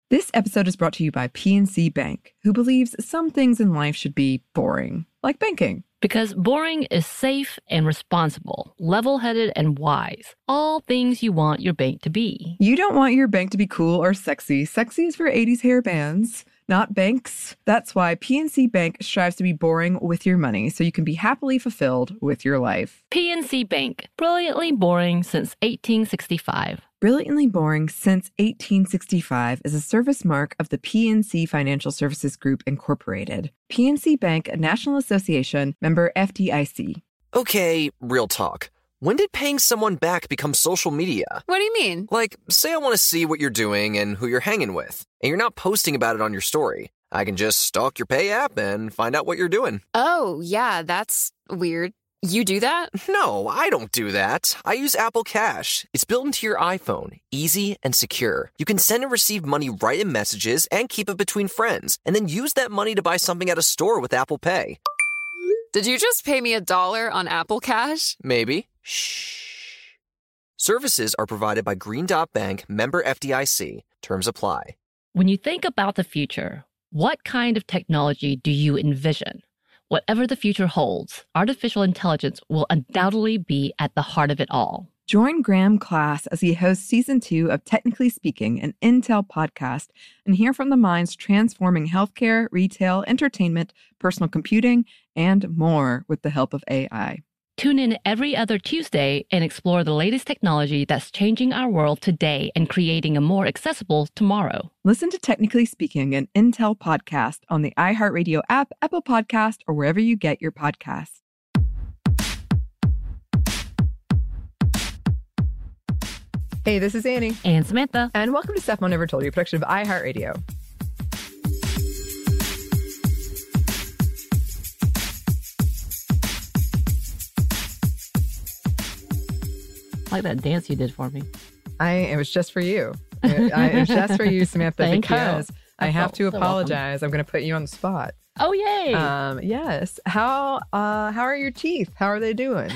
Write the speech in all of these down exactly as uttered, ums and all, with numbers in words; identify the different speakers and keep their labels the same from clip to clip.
Speaker 1: This episode is brought to you by P N C Bank, who believes some things in life should be boring, like banking.
Speaker 2: Because boring is safe and responsible, level-headed and wise. All things you want your bank to be.
Speaker 1: You don't want your bank to be cool or sexy. Sexy is for eighties hair bands, not banks. That's why P N C Bank strives to be boring with your money, so you can be happily fulfilled with your life.
Speaker 2: P N C Bank, brilliantly boring since eighteen sixty-five.
Speaker 1: Brilliantly Boring Since eighteen sixty-five is a service mark of the P N C Financial Services Group, Incorporated. P N C Bank, a National Association, member F D I C.
Speaker 3: Okay, real talk. When did paying someone back become social media?
Speaker 4: What do you mean?
Speaker 3: Like, say I want to see what you're doing and who you're hanging with, and you're not posting about it on your story. I can just stalk your Pay app and find out what you're doing.
Speaker 4: Oh, yeah, that's weird. You do that?
Speaker 3: No, I don't do that. I use Apple Cash. It's built into your iPhone, easy and secure. You can send and receive money right in messages and keep it between friends, and then use that money to buy something at a store with Apple Pay.
Speaker 4: Did you just pay me a dollar on Apple Cash?
Speaker 3: Maybe. Shh. Services are provided by Green Dot Bank, member F D I C. Terms apply.
Speaker 2: When you think about the future, what kind of technology do you envision? Whatever the future holds, artificial intelligence will undoubtedly be at the heart of it all.
Speaker 1: Join Graham Class as he hosts season two of Technically Speaking, an Intel podcast, and hear from the minds transforming healthcare, retail, entertainment, personal computing, and more with the help of A I.
Speaker 2: Tune in every other Tuesday and explore the latest technology that's changing our world today and creating a more accessible tomorrow.
Speaker 1: Listen to Technically Speaking, an Intel podcast on the iHeartRadio app, Apple Podcast, or wherever you get your podcasts. Hey, this is Annie.
Speaker 2: And Samantha.
Speaker 1: And welcome to Stuff Mom Never Told You, a production of iHeartRadio.
Speaker 2: I like that dance you did for me.
Speaker 1: I it was just for you. It, I, it was just for you, Samantha,
Speaker 2: Thank
Speaker 1: because
Speaker 2: you.
Speaker 1: I have to
Speaker 2: So
Speaker 1: apologize. I'm going to put you on the spot.
Speaker 2: Oh, yay.
Speaker 1: Um, yes. How uh, how are your teeth? How are they doing?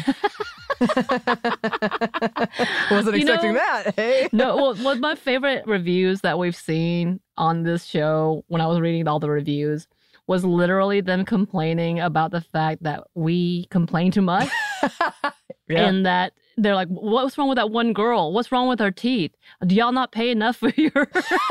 Speaker 1: Wasn't
Speaker 2: You
Speaker 1: expecting
Speaker 2: know,
Speaker 1: that. Hey.
Speaker 2: No, well, one of my favorite reviews that we've seen on this show when I was reading all the reviews was literally them complaining about the fact that we complain too much.
Speaker 1: Yeah.
Speaker 2: And that they're like, what's wrong with that one girl? What's wrong with her teeth? Do y'all not pay enough for your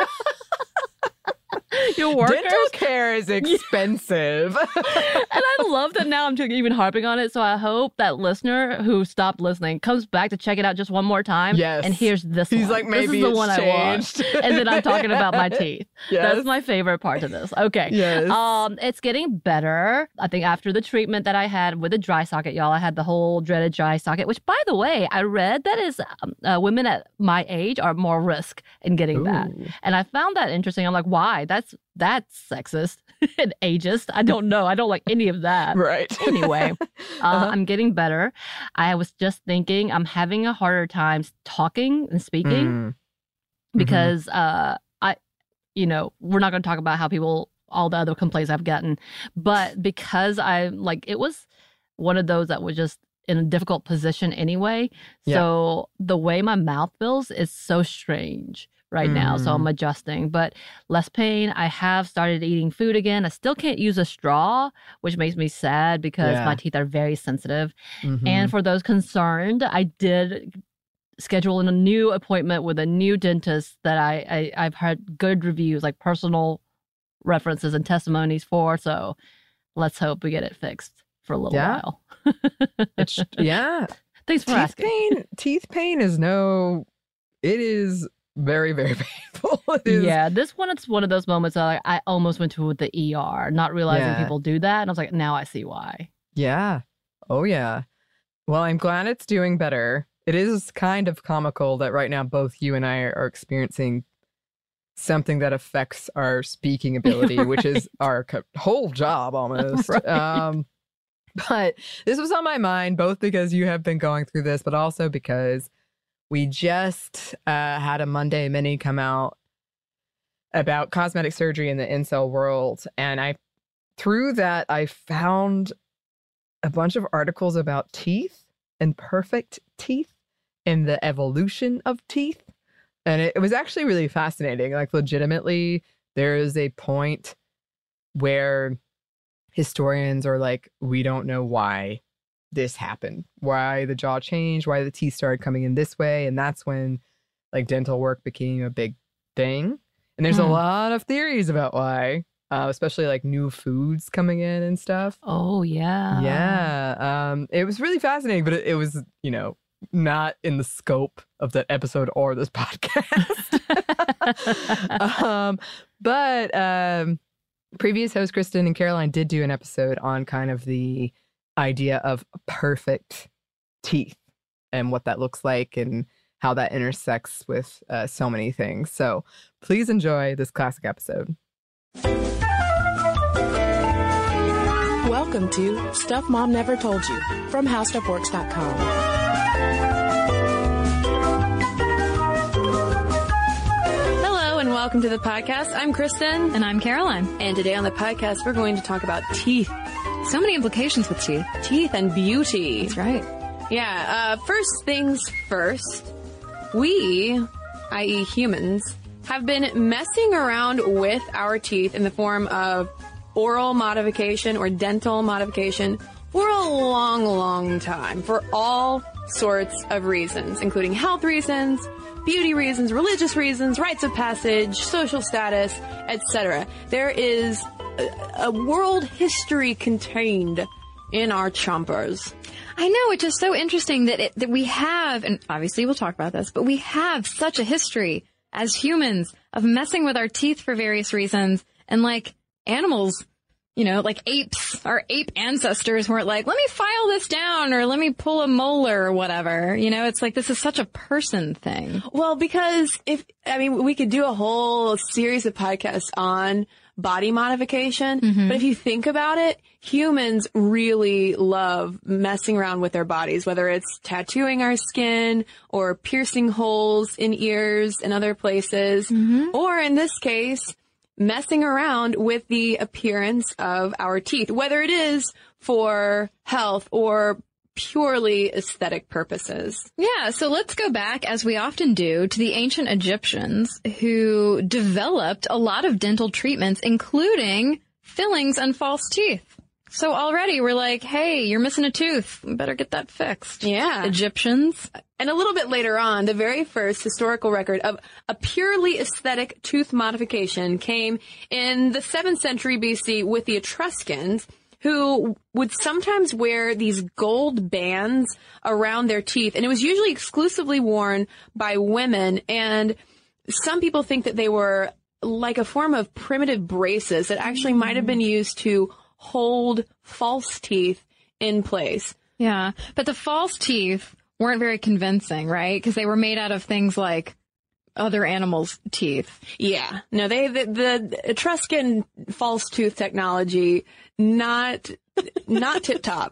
Speaker 2: your workers?
Speaker 1: Dental care is expensive.
Speaker 2: And I love that now I'm even harping on it. So I hope that listener who stopped listening comes back to check it out just one more time.
Speaker 1: Yes.
Speaker 2: And here's this
Speaker 1: He's
Speaker 2: one.
Speaker 1: like, maybe
Speaker 2: this is the
Speaker 1: it's
Speaker 2: one
Speaker 1: changed.
Speaker 2: I want. And then I'm talking about my teeth.
Speaker 1: Yes.
Speaker 2: That's my favorite part of this. Okay.
Speaker 1: Yes.
Speaker 2: Um, it's getting better. I think after the treatment that I had with the dry socket, y'all, I had the whole dreaded dry socket, which, by the way, I read that is um, uh, women at my age are more risk in getting
Speaker 1: Ooh.
Speaker 2: that. And I found that interesting. I'm like, why? That's that's sexist and ageist. I don't know. I don't like any of that.
Speaker 1: Right.
Speaker 2: Anyway, uh,
Speaker 1: Uh-huh.
Speaker 2: I'm getting better. I was just thinking I'm having a harder time talking and speaking
Speaker 1: Mm.
Speaker 2: because uh, I, you know, we're not going to talk about how people, all the other complaints I've gotten, but because I like, it was one of those that was just in a difficult position anyway.
Speaker 1: Yeah.
Speaker 2: So the way my mouth feels is so strange right now. So I'm adjusting, but less pain. I have started eating food again. I still can't use a straw, which makes me sad because
Speaker 1: Yeah.
Speaker 2: my teeth are very sensitive.
Speaker 1: Mhm.
Speaker 2: And for those concerned, I did schedule in a new appointment with a new dentist that I, I I've heard good reviews, like personal references and testimonies for. So let's hope we get it fixed for a little
Speaker 1: Yeah.
Speaker 2: while.
Speaker 1: It's, yeah.
Speaker 2: Thanks for
Speaker 1: Teeth
Speaker 2: asking.
Speaker 1: pain, teeth pain is no, it is very, very painful. It is,
Speaker 2: Yeah, this one, it's one of those moments that like, I almost went to the E R, not realizing
Speaker 1: Yeah.
Speaker 2: people do that. And I was like, now I see why.
Speaker 1: Yeah. Oh, yeah. Well, I'm glad it's doing better. It is kind of comical that right now both you and I are experiencing something that affects our speaking ability, which is our co- whole job almost.
Speaker 2: Right.
Speaker 1: Um, but this was on my mind, both because you have been going through this, but also because we just uh, had a Monday Mini come out about cosmetic surgery in the incel world. And I, through that, I found a bunch of articles about teeth and perfect teeth and the evolution of teeth. And it, it was actually really fascinating. Like, legitimately, there is a point where historians are like, we don't know why this happened, why the jaw changed, why the teeth started coming in this way. And that's when like dental work became a big thing. And there's
Speaker 2: Hmm.
Speaker 1: a lot of theories about why, uh, especially like new foods coming in and stuff.
Speaker 2: Oh, yeah.
Speaker 1: Yeah. Um, it was really fascinating, but it, it was, you know, not in the scope of that episode or this podcast. um, but um, previous host Kristen and Caroline did do an episode on kind of the idea of perfect teeth and what that looks like and how that intersects with uh, so many things. So please enjoy this classic episode.
Speaker 5: Welcome to Stuff Mom Never Told You from How Stuff Works dot com.
Speaker 6: Hello and welcome to the podcast. I'm Kristen.
Speaker 2: And I'm Caroline.
Speaker 6: And today on the podcast, we're going to talk about teeth.
Speaker 2: So many implications with teeth.
Speaker 6: Teeth and beauty.
Speaker 2: That's right.
Speaker 6: Yeah, uh, first things first. We, that is humans, have been messing around with our teeth in the form of oral modification or dental modification for a long, long time. For all sorts of reasons, including health reasons, beauty reasons, religious reasons, rites of passage, social status, et cetera. There is a, a world history contained in our chompers.
Speaker 7: I know, it's just so interesting that it, that we have, and obviously we'll talk about this, but we have such a history as humans of messing with our teeth for various reasons. And like animals, you know, like apes, our ape ancestors weren't like, let me file this down or let me pull a molar or whatever. You know, it's like this is such a person thing.
Speaker 6: Well, because if, I mean, we could do a whole series of podcasts on body modification,
Speaker 7: Mm-hmm.
Speaker 6: but if you think about it, humans really love messing around with their bodies, whether it's tattooing our skin or piercing holes in ears and other places,
Speaker 7: Mm-hmm.
Speaker 6: or in this case, messing around with the appearance of our teeth, whether it is for health or purely aesthetic purposes.
Speaker 7: Yeah, so let's go back, as we often do, to the ancient Egyptians who developed a lot of dental treatments, including fillings and false teeth. So already we're like, hey, you're missing a tooth. We better get that fixed.
Speaker 6: Yeah.
Speaker 7: Egyptians.
Speaker 6: And a little bit later on, the very first historical record of a purely aesthetic tooth modification came in the seventh century B C with the Etruscans, who would sometimes wear these gold bands around their teeth. And it was usually exclusively worn by women. And some people think that they were like a form of primitive braces that actually might have been used to hold false teeth in place.
Speaker 7: Yeah, but the false teeth weren't very convincing, right? Because they were made out of things like other animals' teeth.
Speaker 6: Yeah. No, they, the, the Etruscan false tooth technology, not, not tip top.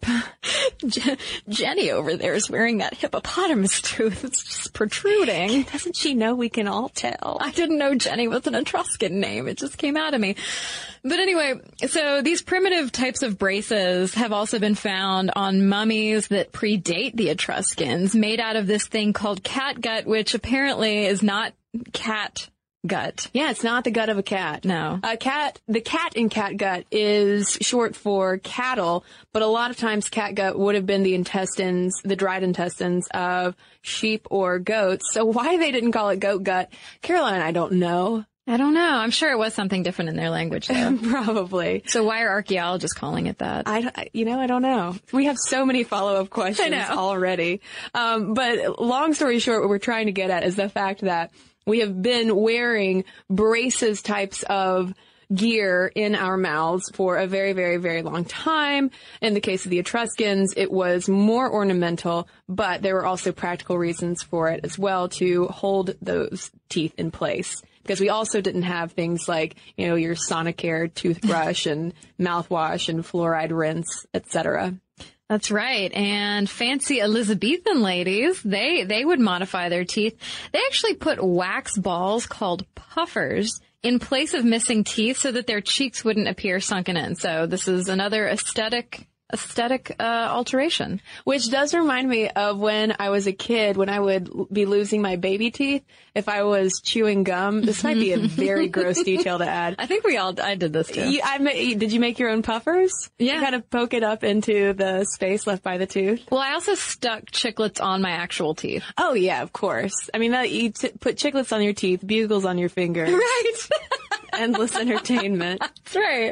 Speaker 7: Je- Jenny over there is wearing that hippopotamus tooth. It's just protruding.
Speaker 6: Doesn't she know we can all tell?
Speaker 7: I didn't know Jenny was an Etruscan name. It just came out of me. But anyway, so these primitive types of braces have also been found on mummies that predate the Etruscans, made out of this thing called catgut, which apparently is not cat gut.
Speaker 6: Yeah, it's not the gut of a cat.
Speaker 7: No.
Speaker 6: A cat, the cat in catgut is short for cattle, but a lot of times catgut would have been the intestines, the dried intestines of sheep or goats. So why they didn't call it goat gut, Caroline, I don't know.
Speaker 7: I don't know. I'm sure it was something different in their language, though.
Speaker 6: Probably.
Speaker 7: So why are archaeologists calling it that?
Speaker 6: I, I- you know, I don't know. We have so many follow-up questions
Speaker 7: I know.
Speaker 6: already. Um, but long story short, what we're trying to get at is the fact that we have been wearing braces types of gear in our mouths for a very, very, very long time. In the case of the Etruscans, it was more ornamental, but there were also practical reasons for it as well to hold those teeth in place. Because we also didn't have things like, you know, your Sonicare toothbrush and mouthwash and fluoride rinse, et cetera.
Speaker 7: That's right. And fancy Elizabethan ladies, they, they would modify their teeth. They actually put wax balls called puffers in place of missing teeth so that their cheeks wouldn't appear sunken in. So this is another aesthetic aesthetic uh, alteration.
Speaker 6: Which does remind me of when I was a kid, when I would l- be losing my baby teeth if I was chewing gum. This might be a very gross detail to add.
Speaker 7: I think we all, I did this too.
Speaker 6: You, I, ma- did you make your own puffers?
Speaker 7: Yeah.
Speaker 6: You kind of poke it up into the space left by the tooth?
Speaker 7: Well, I also stuck chiclets on my actual teeth.
Speaker 6: Oh, yeah, of course. I mean, that, you t- put chiclets on your teeth, bugles on your fingers.
Speaker 7: Right.
Speaker 6: Endless entertainment.
Speaker 7: That's right.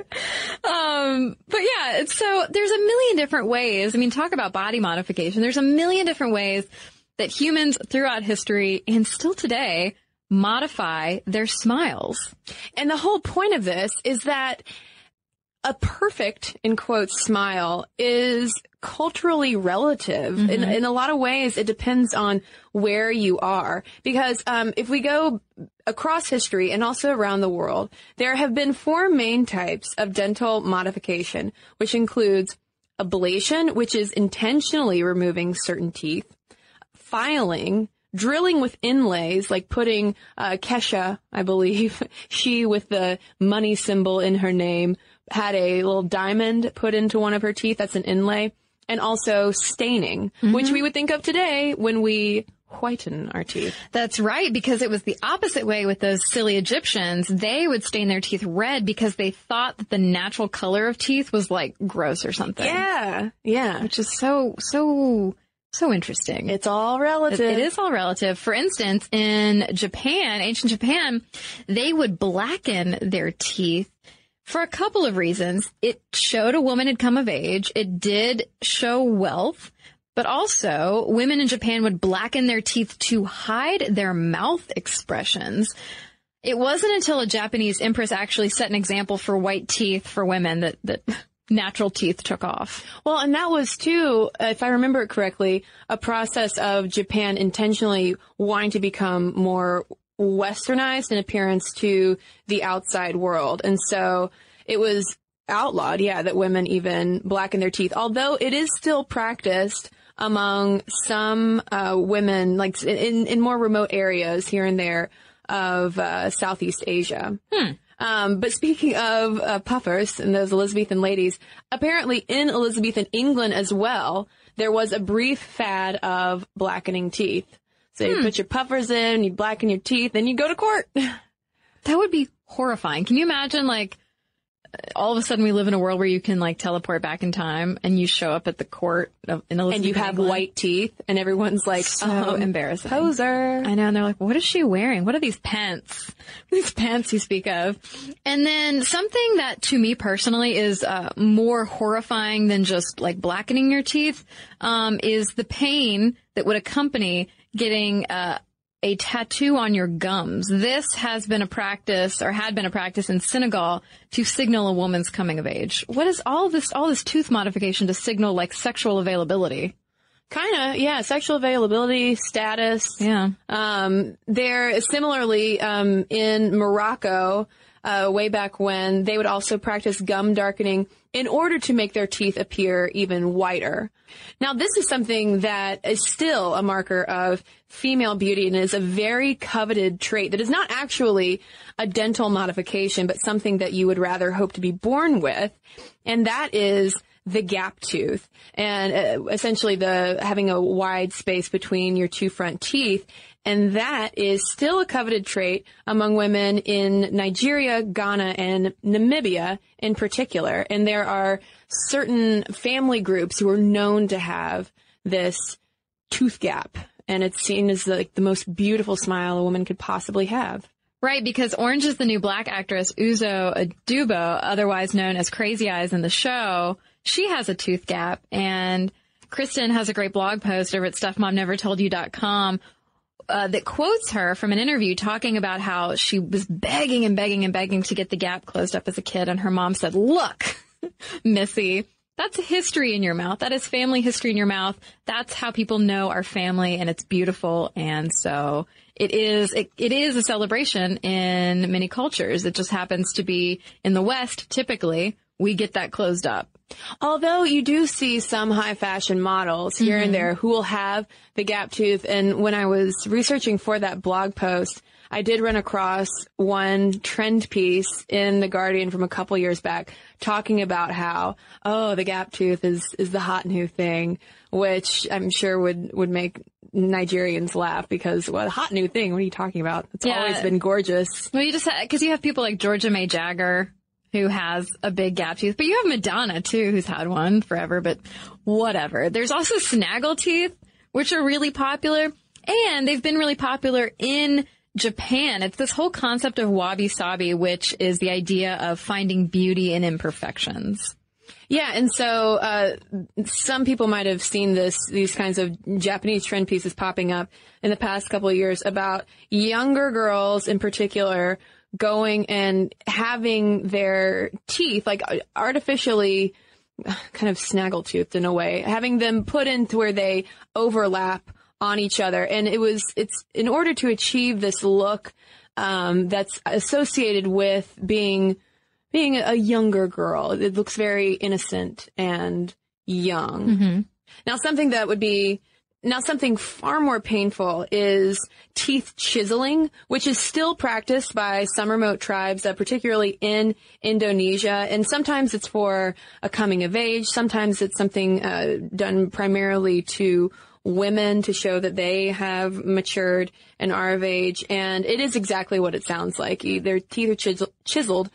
Speaker 7: Um, but yeah, it's so there's a million different ways. I mean, talk about body modification. There's a million different ways that humans throughout history and still today modify their smiles.
Speaker 6: And the whole point of this is that a perfect, in quotes, smile is culturally relative. Mm-hmm. In, in a lot of ways, it depends on where you are. Because um, if we go across history and also around the world, there have been four main types of dental modification, which includes ablation, which is intentionally removing certain teeth, filing, drilling with inlays, like putting uh, Kesha, I believe, she with the money symbol in her name, had a little diamond put into one of her teeth. That's an inlay. And also staining, mm-hmm. which we would think of today when we whiten our teeth.
Speaker 7: That's right, because it was the opposite way with those silly Egyptians. They would stain their teeth red because they thought that the natural color of teeth was like gross or something.
Speaker 6: Yeah, yeah.
Speaker 7: Which is so, so... So interesting.
Speaker 6: It's all relative.
Speaker 7: It, it is all relative. For instance, in Japan, ancient Japan, they would blacken their teeth for a couple of reasons. It showed a woman had come of age. It did show wealth. But also, women in Japan would blacken their teeth to hide their mouth expressions. It wasn't until a Japanese empress actually set an example for white teeth for women that... that natural teeth took off.
Speaker 6: Well, and that was too, if I remember it correctly, a process of Japan intentionally wanting to become more westernized in appearance to the outside world. And so it was outlawed, yeah, that women even blacken their teeth, although it is still practiced among some uh, women, like in, in more remote areas here and there of uh, Southeast Asia.
Speaker 7: Hmm.
Speaker 6: Um, but speaking of uh, puffers and those Elizabethan ladies, apparently in Elizabethan England as well, there was a brief fad of blackening teeth. So you
Speaker 7: hmm.
Speaker 6: put your puffers in, you blacken your teeth, then you go to court.
Speaker 7: That would be horrifying. Can you imagine, like, all of a sudden we live in a world where you can, like, teleport back in time and you show up at the court of, in Elizabethan
Speaker 6: and you have
Speaker 7: England.
Speaker 6: white teeth and everyone's like,
Speaker 7: so
Speaker 6: um,
Speaker 7: embarrassing.
Speaker 6: Poser.
Speaker 7: I know. And they're like, what is she wearing? What are these pants? These pants you speak of. And then something that to me personally is uh, more horrifying than just like blackening your teeth um, is the pain that would accompany getting uh, a tattoo on your gums. This has been a practice, or had been a practice in Senegal to signal a woman's coming of age. What is all this, all this tooth modification to signal like sexual availability?
Speaker 6: Kind of, yeah, sexual availability, status.
Speaker 7: Yeah.
Speaker 6: Um, there, similarly, um, in Morocco, uh, way back when, they would also practice gum darkening in order to make their teeth appear even whiter. Now, this is something that is still a marker of female beauty and is a very coveted trait that is not actually a dental modification, but something that you would rather hope to be born with. And that is the gap tooth, and uh, essentially the having a wide space between your two front teeth. And that is still a coveted trait among women in Nigeria, Ghana, and Namibia in particular. And there are certain family groups who are known to have this tooth gap. And it's seen as like the most beautiful smile a woman could possibly have.
Speaker 7: Right, because Orange is the New Black actress Uzo Aduba, otherwise known as Crazy Eyes in the show, she has a tooth gap. And Kristen has a great blog post over at stuff mom never told you dot com uh, that quotes her from an interview talking about how she was begging and begging and begging to get the gap closed up as a kid. And her mom said, look, Missy, that's history in your mouth. That is family history in your mouth. That's how people know our family, and it's beautiful. And so it is, it, it is a celebration in many cultures. It just happens to be in the West, typically, we get that closed up.
Speaker 6: Although you do see some high fashion models here mm-hmm. and there who will have the gap tooth. And when I was researching for that blog post, I did run across one trend piece in The Guardian from a couple years back talking about how, oh, the gap tooth is, is the hot new thing, which I'm sure would, would make Nigerians laugh because, well, hot new thing, what are you talking about? It's
Speaker 7: Yeah.
Speaker 6: always been gorgeous.
Speaker 7: Well, you just because you have people like Georgia May Jagger who has a big gap tooth, but you have Madonna too, who's had one forever. But whatever. There's also snaggle teeth, which are really popular, and they've been really popular in Japan. It's this whole concept of wabi-sabi, which is the idea of finding beauty in imperfections.
Speaker 6: Yeah, and so uh some people might have seen this these kinds of Japanese trend pieces popping up in the past couple of years about younger girls in particular going and having their teeth like artificially kind of snaggle-toothed in a way, having them put into where they overlap on each other. And it was it's in order to achieve this look um that's associated with being being a younger girl. It looks very innocent and young.
Speaker 7: Mm-hmm.
Speaker 6: Now, something that would be, now something far more painful is teeth chiseling, which is still practiced by some remote tribes, uh, particularly in Indonesia. And sometimes it's for a coming of age. Sometimes it's something uh, done primarily to women to show that they have matured and are of age. And it is exactly what it sounds like. Their teeth are chisel- chiseled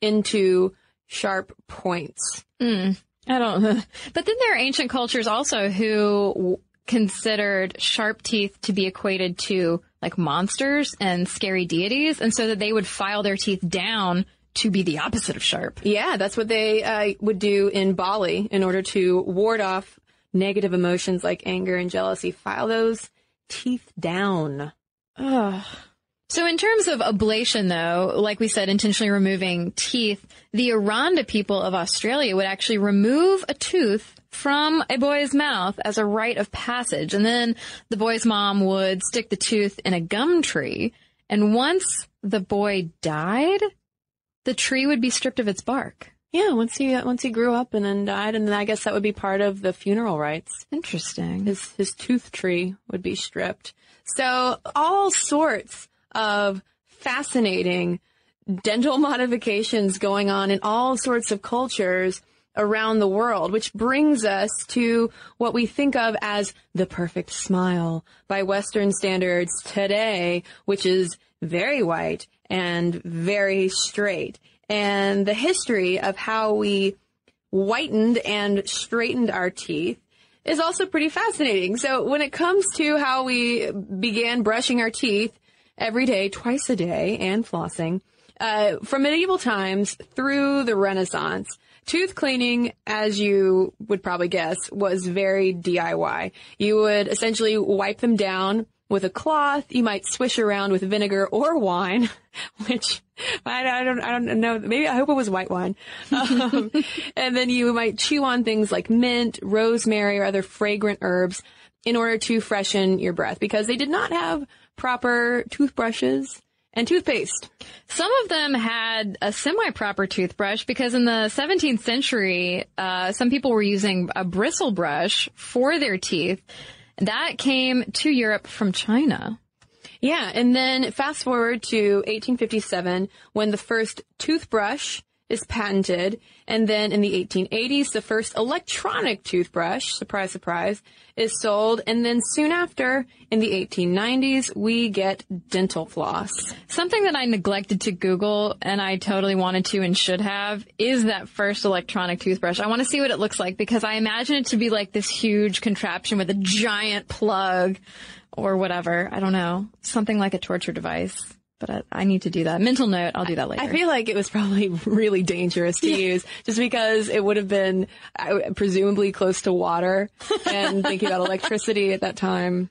Speaker 6: into sharp points.
Speaker 7: Mm, I don't know. But then there are ancient cultures also who w- considered sharp teeth to be equated to like monsters and scary deities, and so that they would file their teeth down to be the opposite of sharp.
Speaker 6: Yeah, that's what they uh, would do in Bali in order to ward off negative emotions like anger and jealousy. File those teeth down.
Speaker 7: Ugh. So in terms of ablation, though, like we said, intentionally removing teeth, the Aranda people of Australia would actually remove a tooth from a boy's mouth as a rite of passage. And then the boy's mom would stick the tooth in a gum tree. And once the boy died, the tree would be stripped of its bark.
Speaker 6: Yeah, once he once he grew up and then died, and then I guess that would be part of the funeral rites.
Speaker 7: Interesting.
Speaker 6: His his tooth tree would be stripped. So all sorts of fascinating dental modifications going on in all sorts of cultures around the world, which brings us to what we think of as the perfect smile by Western standards today, which is very white and very straight. And the history of how we whitened and straightened our teeth is also pretty fascinating. So when it comes to how we began brushing our teeth every day, twice a day, and flossing, uh, from medieval times through the Renaissance, tooth cleaning, as you would probably guess, was very D I Y. You would essentially wipe them down with a cloth. You might swish around with vinegar or wine, which I, I don't, I don't know. Maybe I hope it was white wine. Um, and then you might chew on things like mint, rosemary, or other fragrant herbs in order to freshen your breath, because they did not have proper toothbrushes and toothpaste.
Speaker 7: Some of them had a semi-proper toothbrush because in the seventeenth century, uh, some people were using a bristle brush for their teeth. That came to Europe from China.
Speaker 6: Yeah, and then fast forward to eighteen fifty-seven when the first toothbrush is patented, and then in the eighteen eighties, the first electronic toothbrush, surprise, surprise, is sold, and then soon after, in the eighteen nineties, we get dental floss.
Speaker 7: Something that I neglected to Google, and I totally wanted to and should have, is that first electronic toothbrush. I want to see what it looks like, because I imagine it to be like this huge contraption with a giant plug or whatever. I don't know. Something like a torture device. But I, I need to do that. Mental note, I'll do that later.
Speaker 6: I feel like it was probably really dangerous to use just because it would have been uh, presumably close to water, and thinking about electricity at that time.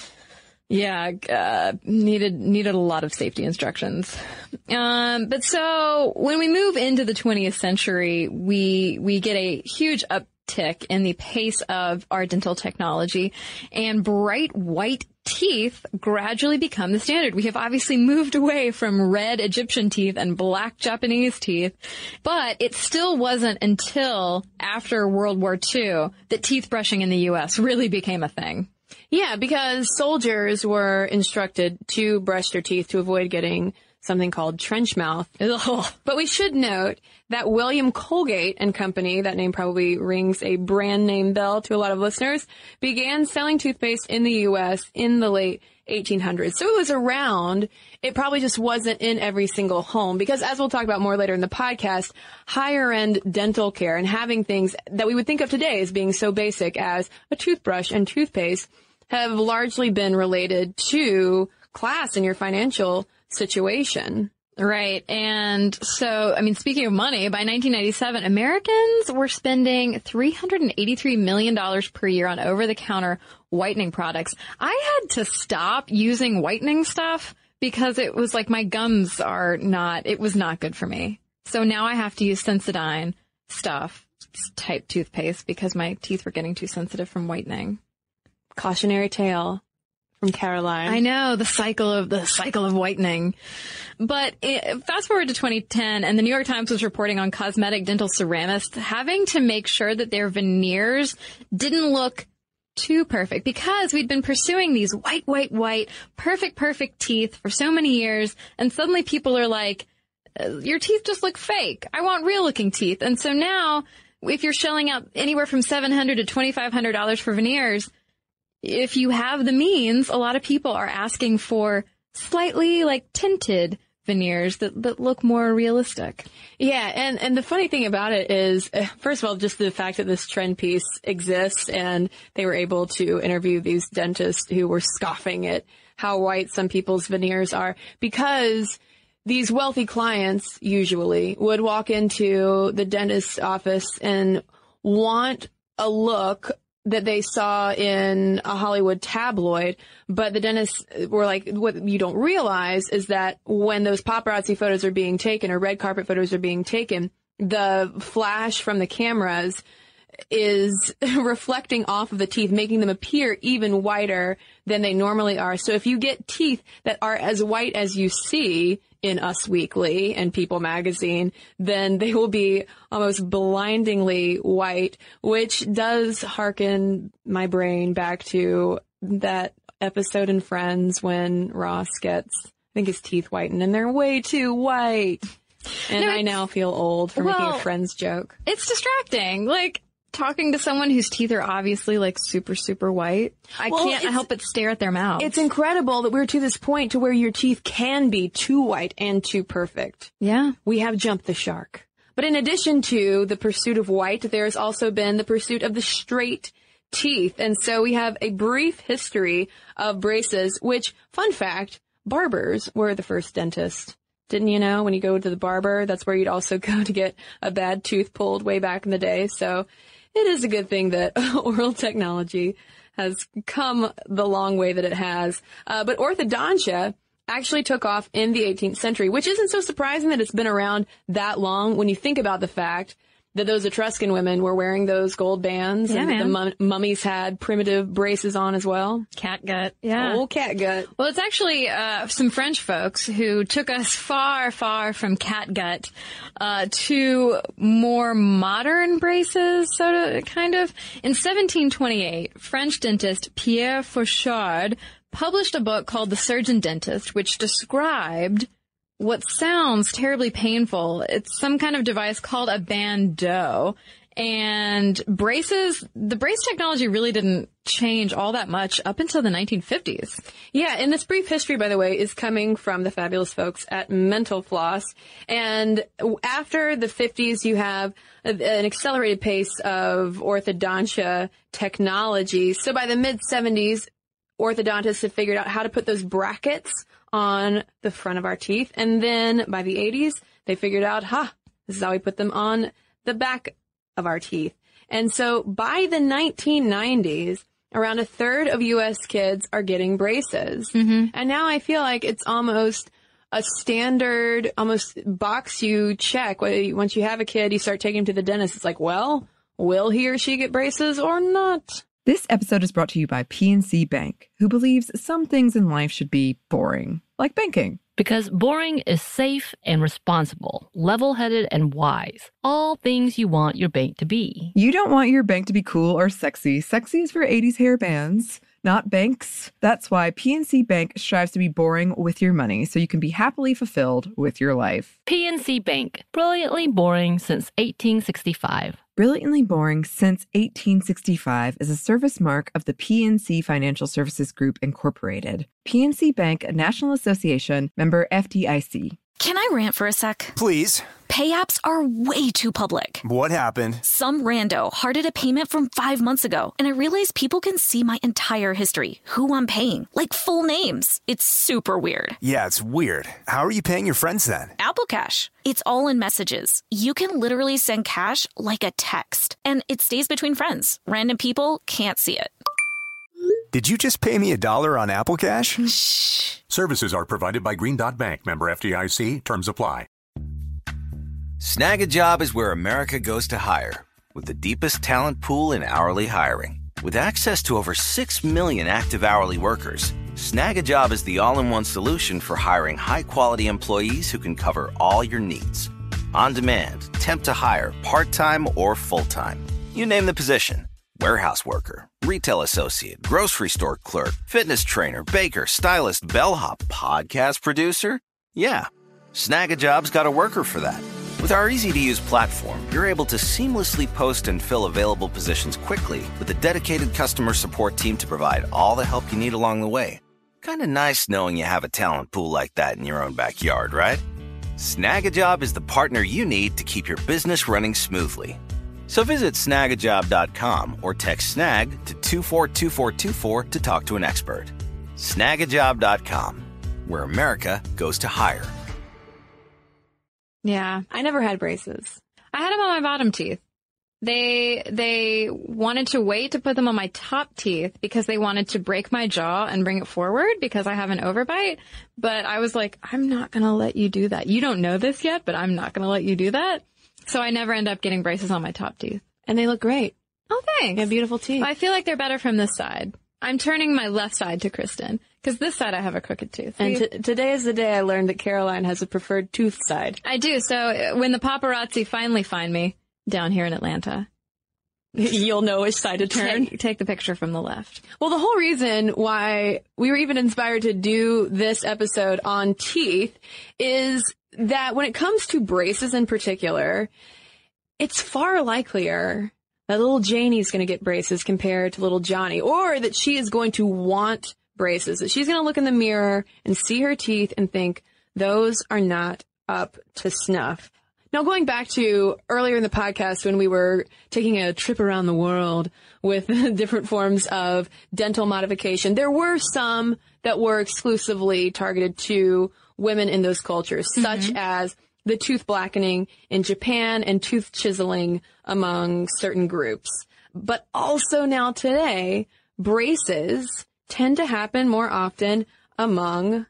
Speaker 7: Yeah, uh, needed needed a lot of safety instructions. Um, but so when we move into the twentieth century, we we get a huge uptick in the pace of our dental technology, and bright white teeth gradually become the standard. We have obviously moved away from red Egyptian teeth and black Japanese teeth, but it still wasn't until after World War Two that teeth brushing in the U S really became a thing.
Speaker 6: Yeah, because soldiers were instructed to brush their teeth to avoid getting something called trench mouth. Ugh. But we should note that William Colgate and Company, that name probably rings a brand name bell to a lot of listeners, began selling toothpaste in the U S in the late eighteen hundreds. So it was around. It probably just wasn't in every single home because, as we'll talk about more later in the podcast, higher end dental care and having things that we would think of today as being so basic as a toothbrush and toothpaste have largely been related to class and your financial situation.
Speaker 7: Right. And so, I mean, speaking of money, by nineteen ninety-seven, Americans were spending three hundred eighty-three million dollars per year on over-the-counter whitening products. I had to stop using whitening stuff because it was like my gums are not, it was not good for me. So now I have to use Sensodyne stuff type toothpaste because my teeth were getting too sensitive from whitening.
Speaker 6: Cautionary tale from Caroline.
Speaker 7: I know, the cycle of the cycle of whitening. But it, fast forward to twenty ten, and the New York Times was reporting on cosmetic dental ceramists having to make sure that their veneers didn't look too perfect because we'd been pursuing these white, white, white, perfect, perfect teeth for so many years, and suddenly people are like, your teeth just look fake. I want real-looking teeth. And so now, if you're shelling out anywhere from seven hundred dollars to twenty-five hundred dollars for veneers, if you have the means, a lot of people are asking for slightly like tinted veneers that, that look more realistic.
Speaker 6: Yeah, and, and the funny thing about it is, first of all, just the fact that this trend piece exists and they were able to interview these dentists who were scoffing at how white some people's veneers are, because these wealthy clients usually would walk into the dentist's office and want a look that they saw in a Hollywood tabloid, but the dentists were like, what you don't realize is that when those paparazzi photos are being taken or red carpet photos are being taken, the flash from the cameras is reflecting off of the teeth, making them appear even whiter than they normally are. So if you get teeth that are as white as you see in Us Weekly and People Magazine, then they will be almost blindingly white, which does hearken my brain back to that episode in Friends when Ross gets, I think, his teeth whitened, and they're way too white. And no, I now feel old for well, making a Friends joke.
Speaker 7: It's distracting. Like, talking to someone whose teeth are obviously like super, super white, I well, can't help but stare at their mouth.
Speaker 6: It's incredible that we're to this point to where your teeth can be too white and too perfect.
Speaker 7: Yeah.
Speaker 6: We have jumped the shark. But in addition to the pursuit of white, there's also been the pursuit of the straight teeth. And so we have a brief history of braces, which, fun fact, barbers were the first dentist. Didn't you know? When you go to the barber, that's where you'd also go to get a bad tooth pulled way back in the day. So it is a good thing that oral technology has come the long way that it has. Uh, but orthodontia actually took off in the eighteenth century, which isn't so surprising that it's been around that long when you think about the fact that those Etruscan women were wearing those gold bands,
Speaker 7: yeah,
Speaker 6: and that the mum- mummies had primitive braces on as well.
Speaker 7: Catgut. Yeah.
Speaker 6: Old catgut.
Speaker 7: Well, it's actually uh, some French folks who took us far, far from catgut uh, to more modern braces, sort of, kind of. In seventeen twenty-eight, French dentist Pierre Fauchard published a book called The Surgeon Dentist, which described what sounds terribly painful. It's some kind of device called a bandeau. And braces, the brace technology really didn't change all that much up until the nineteen fifties.
Speaker 6: Yeah, and this brief history, by the way, is coming from the fabulous folks at Mental Floss. And after the fifties, you have an accelerated pace of orthodontia technology. So by the mid-seventies, orthodontists have figured out how to put those brackets on the front of our teeth. And then by the eighties, they figured out, ha, this is how we put them on the back of our teeth. And so by the nineteen nineties, around a third of U S kids are getting braces.
Speaker 7: Mm-hmm.
Speaker 6: And now I feel like it's almost a standard, almost box you check. Once you have a kid, you start taking him to the dentist. It's like, well, will he or she get braces or not?
Speaker 1: This episode is brought to you by P N C Bank, who believes some things in life should be boring, like banking.
Speaker 2: Because boring is safe and responsible, level-headed and wise. All things you want your bank to be.
Speaker 1: You don't want your bank to be cool or sexy. Sexy is for eighties hair bands. not banks. That's why P N C Bank strives to be boring with your money so you can be happily fulfilled with your life.
Speaker 2: P N C Bank, brilliantly boring since eighteen sixty-five.
Speaker 1: Brilliantly Boring Since eighteen sixty-five is a service mark of the P N C Financial Services Group, Incorporated. P N C Bank, a National Association, member F D I C.
Speaker 8: Can I rant for a sec?
Speaker 9: Please.
Speaker 8: Pay apps are way too public.
Speaker 9: What happened?
Speaker 8: Some rando hearted a payment from five months ago, and I realized people can see my entire history, who I'm paying, like full names. It's super weird.
Speaker 9: Yeah, it's weird. How are you paying your friends then?
Speaker 8: Apple Cash. It's all in messages. You can literally send cash like a text, and it stays between friends. Random people can't see it.
Speaker 9: Did you just pay me a dollar on Apple Cash?
Speaker 8: Shh.
Speaker 10: Services are provided by Green Dot Bank, member F D I C. Terms apply.
Speaker 11: Snag a Job is where America goes to hire, with the deepest talent pool in hourly hiring. With access to over six million active hourly workers, Snag a Job is the all-in-one solution for hiring high-quality employees who can cover all your needs. On demand, temp to hire, part-time or full-time. You name the position. Warehouse worker, retail associate, grocery store clerk, fitness trainer, baker, stylist, bellhop, podcast producer. Yeah, Snag a Job's got a worker for that. With our easy-to-use platform, you're able to seamlessly post and fill available positions quickly with a dedicated customer support team to provide all the help you need along the way. Kind of nice knowing you have a talent pool like that in your own backyard, right? Snag a Job is the partner you need to keep your business running smoothly. So visit snag a job dot com or text SNAG to two four two four two four to talk to an expert. snag a job dot com, where America goes to hire.
Speaker 6: Yeah, I never had braces. I had them on my bottom teeth. They they wanted to wait to put them on my top teeth because they wanted to break my jaw and bring it forward because I have an overbite. But I was like, I'm not going to let you do that. You don't know this yet, but I'm not going to let you do that. So I never end up getting braces on my top teeth.
Speaker 5: And they look great.
Speaker 6: Oh, thanks.
Speaker 5: They have beautiful teeth.
Speaker 6: I feel like they're better from this side. I'm turning my left side to Kristen because this side I have a crooked tooth.
Speaker 5: And t- today is the day I learned that Caroline has a preferred tooth side.
Speaker 6: I do. So when the paparazzi finally find me down here in Atlanta,
Speaker 5: you'll know which side to turn.
Speaker 6: Take, take the picture from the left.
Speaker 5: Well, the whole reason why we were even inspired to do this episode on teeth is that when it comes to braces in particular, it's far likelier that little Janie's going to get braces compared to little Johnny, or that she is going to want braces, that she's going to look in the mirror and see her teeth and think those are not up to snuff. Now, going back to earlier in the podcast when we were taking a trip around the world with different forms of dental modification, there were some that were exclusively targeted to women in those cultures, mm-hmm. such as the tooth blackening in Japan and tooth chiseling among certain groups. But also now today, braces tend to happen more often among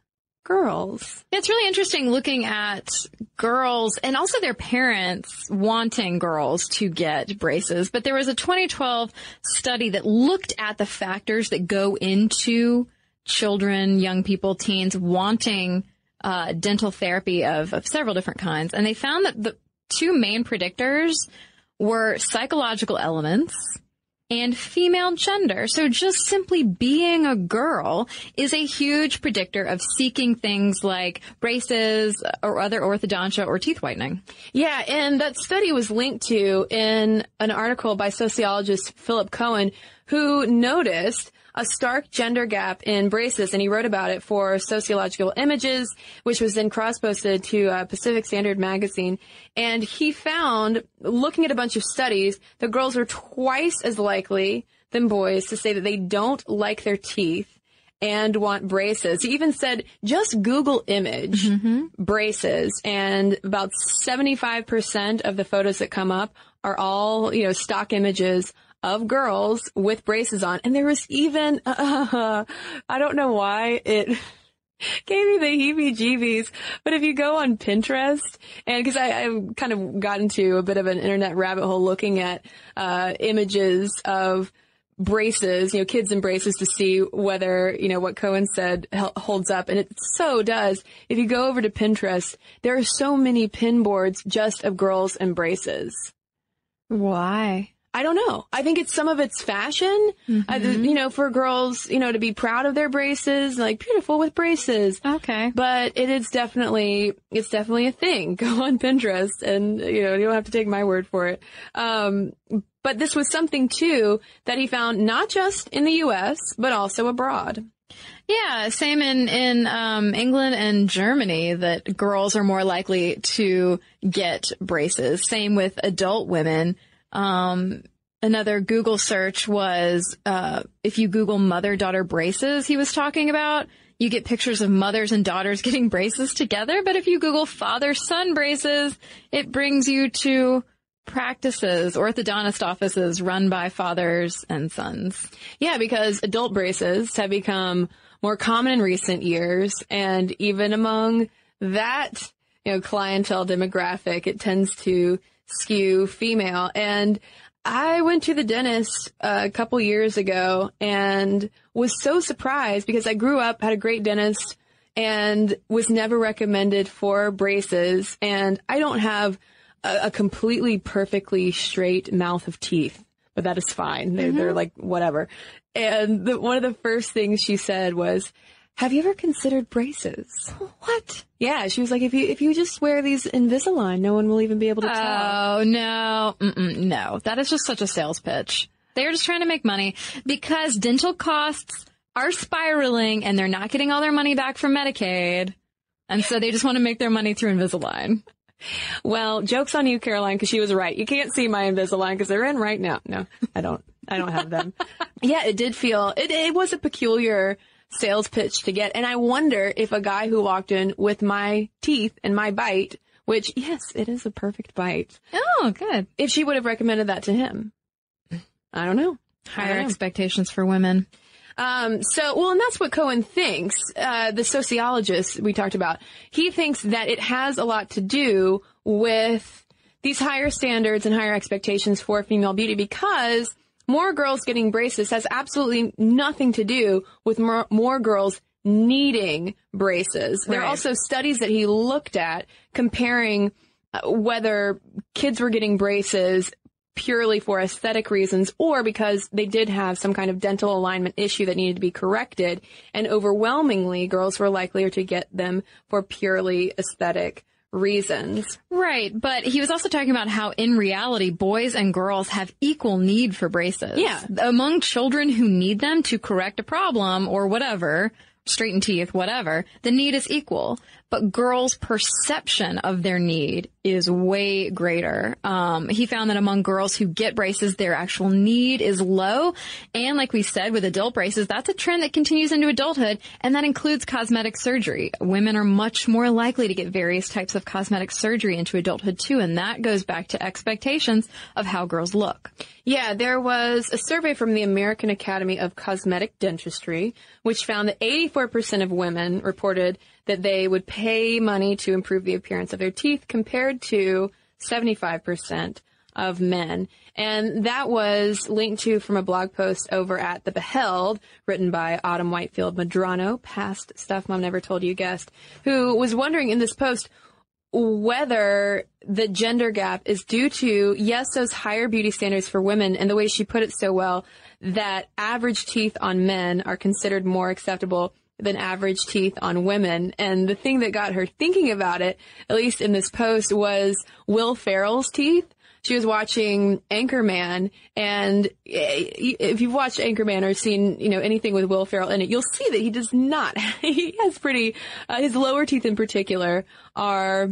Speaker 5: girls.
Speaker 6: It's really interesting looking at girls and also their parents wanting girls to get braces. But there was a twenty twelve study that looked at the factors that go into children, young people, teens wanting uh, dental therapy of, of several different kinds. And they found that the two main predictors were psychological elements and female gender. So just simply being a girl is a huge predictor of seeking things like braces or other orthodontia or teeth whitening.
Speaker 5: Yeah, and that study was linked to in an article by sociologist Philip Cohen, who noticed a stark gender gap in braces, and he wrote about it for Sociological Images, which was then cross-posted to uh, Pacific Standard magazine. And he found, looking at a bunch of studies, that girls are twice as likely than boys to say that they don't like their teeth and want braces. He even said, just Google image mm-hmm. braces, and about seventy-five percent of the photos that come up are all, you know, stock images of girls with braces on. And there was even, uh, I don't know why it gave me the heebie-jeebies, but if you go on Pinterest, and because I, I've kind of got into a bit of an internet rabbit hole looking at uh images of braces, you know, kids in braces to see whether, you know, what Cohen said holds up. And it so does. If you go over to Pinterest, there are so many pin boards just of girls in braces.
Speaker 6: Why?
Speaker 5: I don't know. I think it's some of it's fashion, mm-hmm. uh, you know, for girls, you know, to be proud of their braces, like beautiful with braces.
Speaker 7: Okay.
Speaker 5: But it is definitely, it's definitely a thing. Go on Pinterest and, you know, you don't have to take my word for it. Um, but this was something too that he found not just in the U S, but also abroad.
Speaker 7: Yeah, same in, in um, England and Germany, that girls are more likely to get braces. Same with adult women. Um, another Google search was, uh, if you Google mother-daughter braces, he was talking about, you get pictures of mothers and daughters getting braces together. But if you Google father-son braces, it brings you to practices, orthodontist offices run by fathers and sons.
Speaker 5: Yeah, because adult braces have become more common in recent years. And even among that, you know, clientele demographic, it tends to skew female. And I went to the dentist a couple years ago and was so surprised because I grew up, had a great dentist, and was never recommended for braces. And I don't have a, a completely perfectly straight mouth of teeth, but that is fine. They're, mm-hmm. they're like, whatever. And the, one of the first things she said was, have you ever considered braces?
Speaker 7: What?
Speaker 5: Yeah, she was like, if you if you just wear these Invisalign, no one will even be able to tell.
Speaker 7: Oh, no. Mm-mm, no. That is just such a sales pitch. They're just trying to make money because dental costs are spiraling and they're not getting all their money back from Medicaid. And so they just want to make their money through Invisalign.
Speaker 5: Well, joke's on you, Caroline, because she was right. You can't see my Invisalign because they're in right now. No, I don't. I don't have them. Yeah, it did feel, it, it was a peculiar sales pitch to get. And I wonder if a guy who walked in with my teeth and my bite, which, yes, it is a perfect bite.
Speaker 7: Oh, good.
Speaker 5: If she would have recommended that to him. I don't know.
Speaker 7: Higher
Speaker 5: don't know.
Speaker 7: expectations for women.
Speaker 5: Um, so, well, and that's what Cohen thinks, uh, the sociologist we talked about. He thinks that it has a lot to do with these higher standards and higher expectations for female beauty because more girls getting braces has absolutely nothing to do with more, more girls needing braces. Right. There are also studies that he looked at comparing uh, whether kids were getting braces purely for aesthetic reasons or because they did have some kind of dental alignment issue that needed to be corrected. And overwhelmingly, girls were likelier to get them for purely aesthetic reasons.
Speaker 7: Right. But he was also talking about how in reality, boys and girls have equal need for braces.
Speaker 5: Yeah.
Speaker 7: Among children who need them to correct a problem or whatever, straighten teeth, whatever, the need is equal. But girls' perception of their need is way greater. Um, he found that among girls who get braces, their actual need is low. And like we said, with adult braces, that's a trend that continues into adulthood, and that includes cosmetic surgery. Women are much more likely to get various types of cosmetic surgery into adulthood, too, and that goes back to expectations of how girls look.
Speaker 5: Yeah, there was a survey from the American Academy of Cosmetic Dentistry, which found that eighty-four percent of women reported that they would pay money to improve the appearance of their teeth compared to seventy-five percent of men. And that was linked to from a blog post over at The Beheld, written by Autumn Whitefield Madrano, past Stuff Mom Never Told You guest, who was wondering in this post whether the gender gap is due to, yes, those higher beauty standards for women, and the way she put it so well, that average teeth on men are considered more acceptable than average teeth on women. And the thing that got her thinking about it, at least in this post, was Will Ferrell's teeth. She was watching Anchorman, and if you've watched Anchorman or seen, you know, anything with Will Ferrell in it, you'll see that he does not. He has pretty, uh, his lower teeth in particular are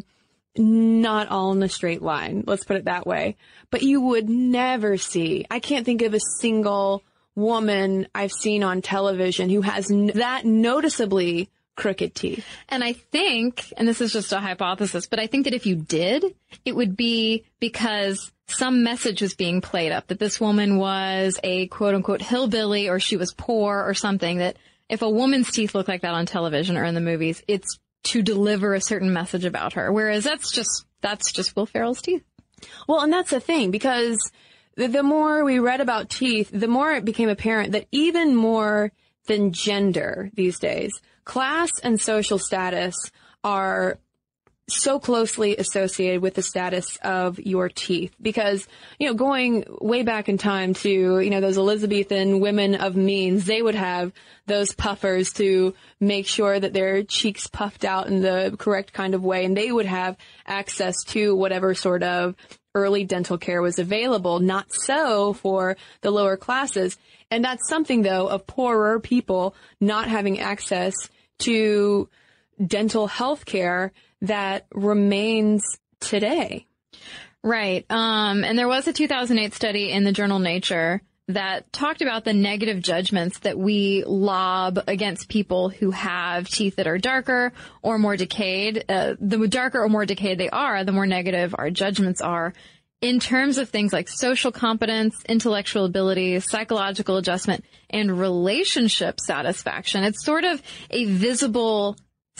Speaker 5: not all in a straight line. Let's put it that way. But you would never see, I can't think of a single woman I've seen on television who has n- that noticeably crooked teeth.
Speaker 7: And I think, and this is just a hypothesis, but I think that if you did, it would be because some message was being played up, that this woman was a quote-unquote hillbilly or she was poor or something, that if a woman's teeth look like that on television or in the movies, it's to deliver a certain message about her. Whereas that's just, that's just Will Ferrell's teeth.
Speaker 5: Well, and that's the thing, because the, the more we read about teeth, the more it became apparent that even more than gender these days, class and social status are so closely associated with the status of your teeth because, you know, going way back in time to, you know, those Elizabethan women of means, they would have those puffers to make sure that their cheeks puffed out in the correct kind of way. And they would have access to whatever sort of early dental care was available. Not so for the lower classes. And that's something, though, of poorer people not having access to dental health care that remains today.
Speaker 7: Right. Um, and there was a two thousand eight study in the journal Nature that talked about the negative judgments that we lob against people who have teeth that are darker or more decayed. Uh, the darker or more decayed they are, the more negative our judgments are in terms of things like social competence, intellectual ability, psychological adjustment, and relationship satisfaction. It's sort of a visible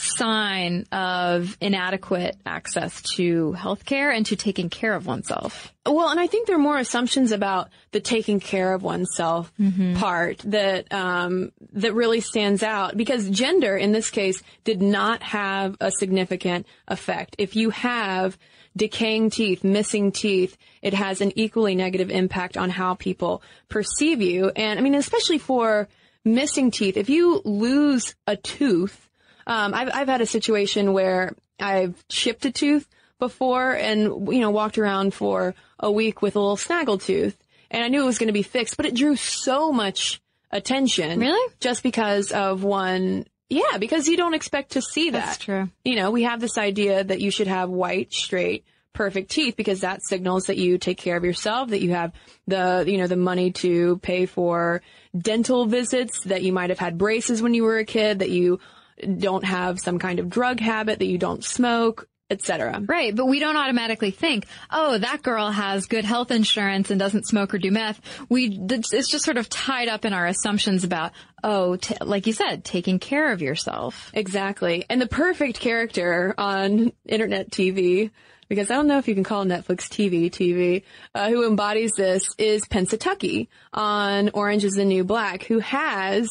Speaker 7: sign of inadequate access to healthcare and to taking care of oneself.
Speaker 5: Well, and I think there are more assumptions about the taking care of oneself mm-hmm. part that um, that really stands out because gender, in this case, did not have a significant effect. If you have decaying teeth, missing teeth, it has an equally negative impact on how people perceive you. And I mean, especially for missing teeth, if you lose a tooth, Um, I've, I've had a situation where I've chipped a tooth before and, you know, walked around for a week with a little snaggle tooth and I knew it was going to be fixed, but it drew so much attention.
Speaker 7: Really?
Speaker 5: Just because of one. Yeah, because you don't expect to see that.
Speaker 7: That's true.
Speaker 5: You know, we have this idea that you should have white, straight, perfect teeth because that signals that you take care of yourself, that you have the, you know, the money to pay for dental visits, that you might have had braces when you were a kid, that you don't have some kind of drug habit, that you don't smoke, et cetera.
Speaker 7: Right, but we don't automatically think, oh, that girl has good health insurance and doesn't smoke or do meth. We, it's just sort of tied up in our assumptions about, oh, t- like you said, taking care of yourself.
Speaker 5: Exactly. And the perfect character on internet T V, because I don't know if you can call Netflix T V T V, uh, who embodies this is Pennsatucky on Orange is the New Black, who has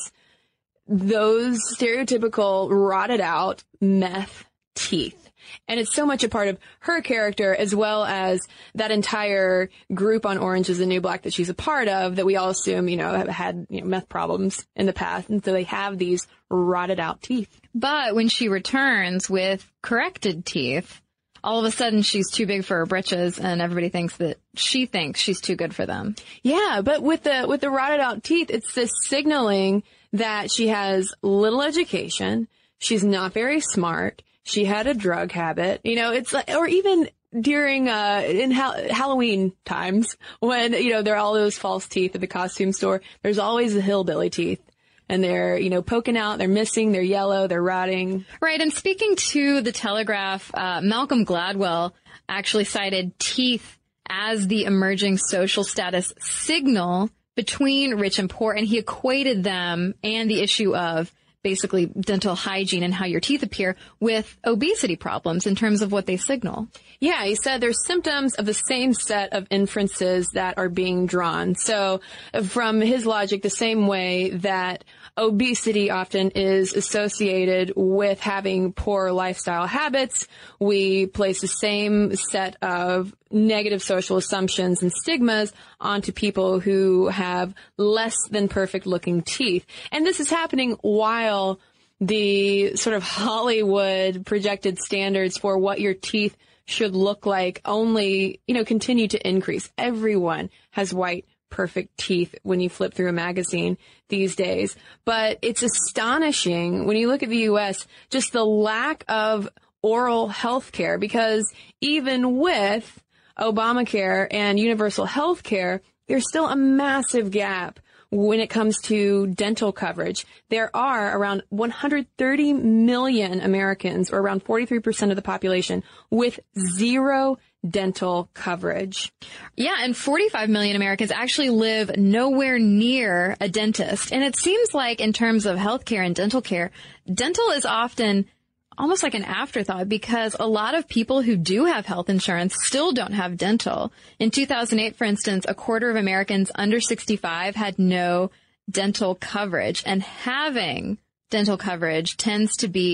Speaker 5: those stereotypical rotted out meth teeth. And it's so much a part of her character as well as that entire group on Orange is the New Black that she's a part of that we all assume, you know, have had you know, meth problems in the past. And so they have these rotted out teeth.
Speaker 7: But when she returns with corrected teeth, all of a sudden she's too big for her britches and everybody thinks that she thinks she's too good for them.
Speaker 5: Yeah, but with the with the rotted out teeth, it's this signaling that she has little education, she's not very smart, she had a drug habit, you know, it's like, or even during, uh, in ha- Halloween times when, you know, there are all those false teeth at the costume store, there's always the hillbilly teeth. And they're, you know, poking out, they're missing, they're yellow, they're rotting.
Speaker 7: Right. And speaking to the Telegraph, uh, Malcolm Gladwell actually cited teeth as the emerging social status signal between rich and poor. And he equated them and the issue of basically dental hygiene and how your teeth appear with obesity problems in terms of what they signal.
Speaker 5: Yeah, he said there's symptoms of the same set of inferences that are being drawn. So from his logic, the same way that obesity often is associated with having poor lifestyle habits, we place the same set of negative social assumptions and stigmas onto people who have less than perfect looking teeth. And this is happening while the sort of Hollywood projected standards for what your teeth should look like only, you know, continue to increase. Everyone has white, perfect teeth when you flip through a magazine these days. But it's astonishing when you look at the U S, just the lack of oral health care, because even with Obamacare and universal health care, there's still a massive gap when it comes to dental coverage. There are around one hundred thirty million Americans, or around forty-three percent of the population, with zero dental coverage.
Speaker 7: Yeah, and forty-five million Americans actually live nowhere near a dentist. And it seems like in terms of healthcare and dental care, dental is often almost like an afterthought, because a lot of people who do have health insurance still don't have dental. In two thousand eight, for instance, a quarter of Americans under sixty-five had no dental coverage, and having dental coverage tends to be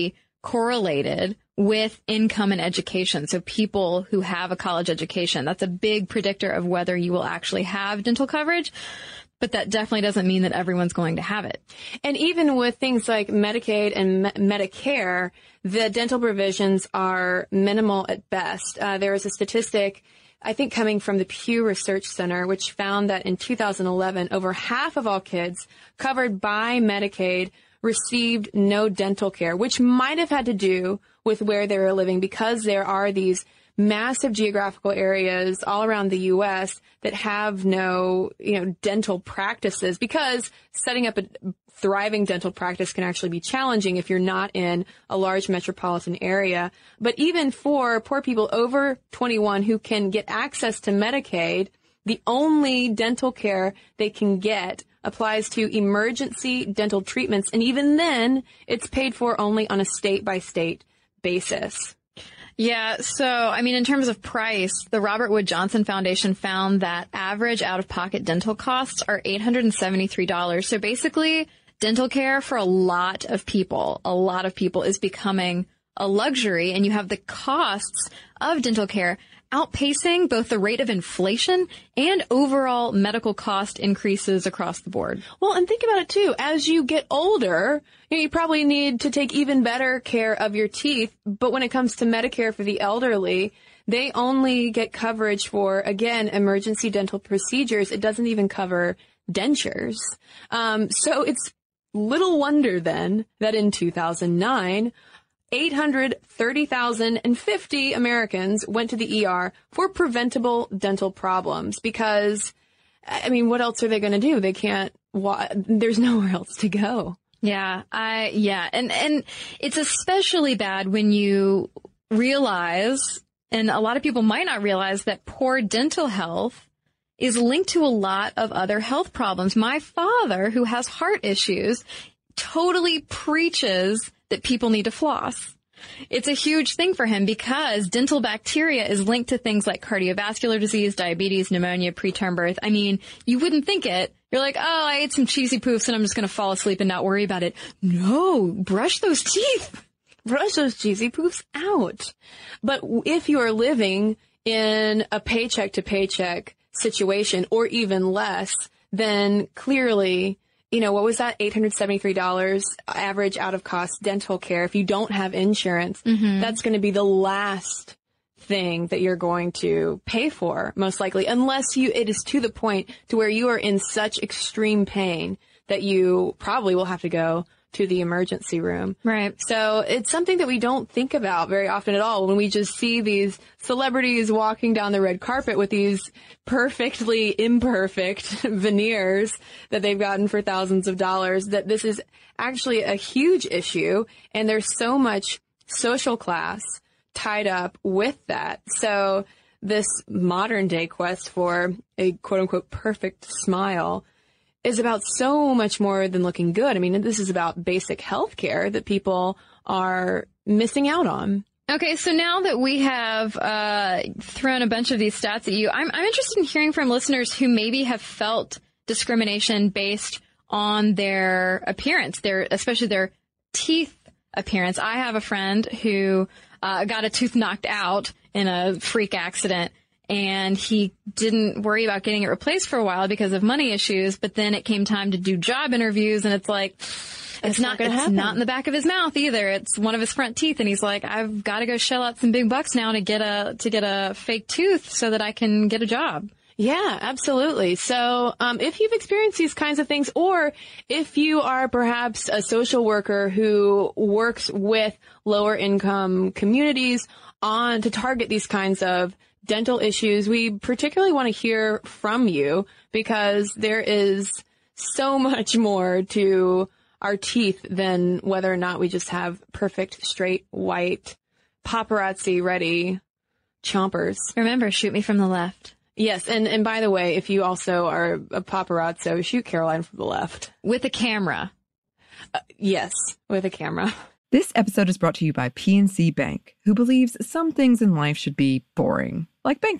Speaker 7: correlated with income and education. So people who have a college education, that's a big predictor of whether you will actually have dental coverage. But that definitely doesn't mean that everyone's going to have it.
Speaker 5: And even with things like Medicaid and Me- Medicare, the dental provisions are minimal at best. Uh, there is a statistic, I think, coming from the Pew Research Center, which found that in two thousand eleven, over half of all kids covered by Medicaid received no dental care, which might have had to do with where they were living, because there are these massive geographical areas all around the U S that have no, you know, dental practices, because setting up a thriving dental practice can actually be challenging if you're not in a large metropolitan area. But even for poor people over twenty-one who can get access to Medicaid, the only dental care they can get applies to emergency dental treatments. And even then, it's paid for only on a state-by-state basis.
Speaker 7: Yeah. So, I mean, in terms of price, the Robert Wood Johnson Foundation found that average out-of-pocket dental costs are eight hundred seventy-three dollars. So basically, dental care for a lot of people, a lot of people is becoming a luxury, and you have the costs of dental care outpacing both the rate of inflation and overall medical cost increases across the board.
Speaker 5: Well, and think about it too. As you get older, you know, you probably need to take even better care of your teeth. But when it comes to Medicare for the elderly, they only get coverage for, again, emergency dental procedures. It doesn't even cover dentures. Um, so it's little wonder then that in two thousand nine, eight hundred thirty thousand fifty Americans went to the E R for preventable dental problems, because, I mean, what else are they going to do? They can't, wa- there's nowhere else to go.
Speaker 7: Yeah, I, yeah. And, and it's especially bad when you realize, and a lot of people might not realize, that poor dental health is linked to a lot of other health problems. My father, who has heart issues, totally preaches that people need to floss. It's a huge thing for him because dental bacteria is linked to things like cardiovascular disease, diabetes, pneumonia, preterm birth. I mean, you wouldn't think it. You're like, oh, I ate some cheesy poofs and I'm just going to fall asleep and not worry about it. No, brush those teeth.
Speaker 5: Brush those cheesy poofs out. But if you are living in a paycheck to paycheck situation, or even less, then clearly, you know, what was that? eight hundred seventy-three dollars average out of cost dental care. If you don't have insurance, mm-hmm. that's going to be the last thing that you're going to pay for, most likely, unless you, it is to the point to where you are in such extreme pain that you probably will have to go to the emergency room.
Speaker 7: Right.
Speaker 5: So it's something that we don't think about very often at all when we just see these celebrities walking down the red carpet with these perfectly imperfect veneers that they've gotten for thousands of dollars, that this is actually a huge issue. And there's so much social class tied up with that. So this modern day quest for a quote unquote perfect smile is about so much more than looking good. I mean, this is about basic health care that people are missing out on.
Speaker 7: Okay, so now that we have uh, thrown a bunch of these stats at you, I'm, I'm interested in hearing from listeners who maybe have felt discrimination based on their appearance, their especially their teeth appearance. I have a friend who uh, got a tooth knocked out in a freak accident, and he didn't worry about getting it replaced for a while because of money issues. But then it came time to do job interviews, and it's like, it's,
Speaker 5: it's
Speaker 7: not,
Speaker 5: not,
Speaker 7: it's not in the back of his mouth either. It's one of his front teeth. And he's like, I've got to go shell out some big bucks now to get a, to get a fake tooth so that I can get a job.
Speaker 5: Yeah, absolutely. So, um, if you've experienced these kinds of things, or if you are perhaps a social worker who works with lower income communities on to target these kinds of dental issues, we particularly want to hear from you, because there is so much more to our teeth than whether or not we just have perfect, straight, white, paparazzi ready chompers.
Speaker 7: Remember, shoot me from the left.
Speaker 5: Yes. And, and by the way, if you also are a paparazzo, shoot Caroline from the left.
Speaker 7: With a camera.
Speaker 5: Uh, yes, with a camera.
Speaker 1: This episode is brought to you by P N C Bank, who believes some things in life should be boring, like banking.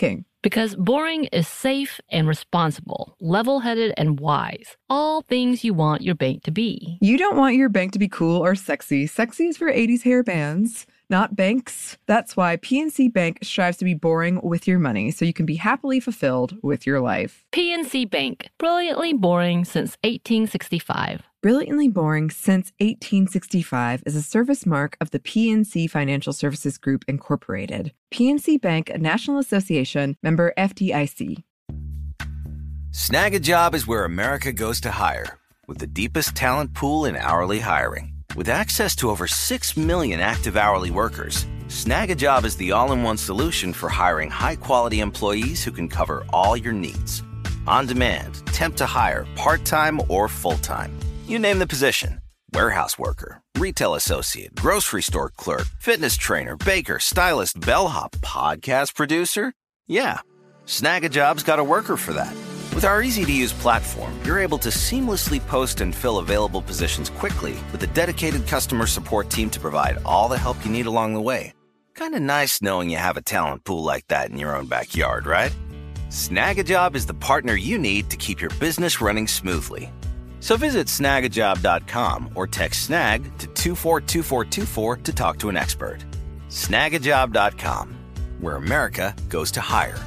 Speaker 2: Because boring is safe and responsible, level-headed and wise. All things you want your bank to be.
Speaker 1: You don't want your bank to be cool or sexy. Sexy is for eighties hair bands, not banks. That's why P N C Bank strives to be boring with your money so you can be happily fulfilled with your life.
Speaker 2: P N C Bank, brilliantly boring since eighteen sixty-five.
Speaker 1: Brilliantly Boring Since eighteen sixty-five is a service mark of the P N C Financial Services Group, Incorporated. P N C Bank, a National Association, member F D I C.
Speaker 11: Snag a Job is where America goes to hire, with the deepest talent pool in hourly hiring. With access to over six million active hourly workers, Snag a Job is the all-in-one solution for hiring high-quality employees who can cover all your needs. On demand, temp to hire, part-time or full-time. You name the position. Warehouse worker, retail associate, grocery store clerk, fitness trainer, baker, stylist, bellhop, podcast producer. Yeah, Snag a Job's got a worker for that. With our easy-to-use platform, you're able to seamlessly post and fill available positions quickly with a dedicated customer support team to provide all the help you need along the way. Kind of nice knowing you have a talent pool like that in your own backyard, right? Snag a Job is the partner you need to keep your business running smoothly. So visit snag a job dot com or text snag to two four two four two four to talk to an expert. snag a job dot com, where America goes to hire.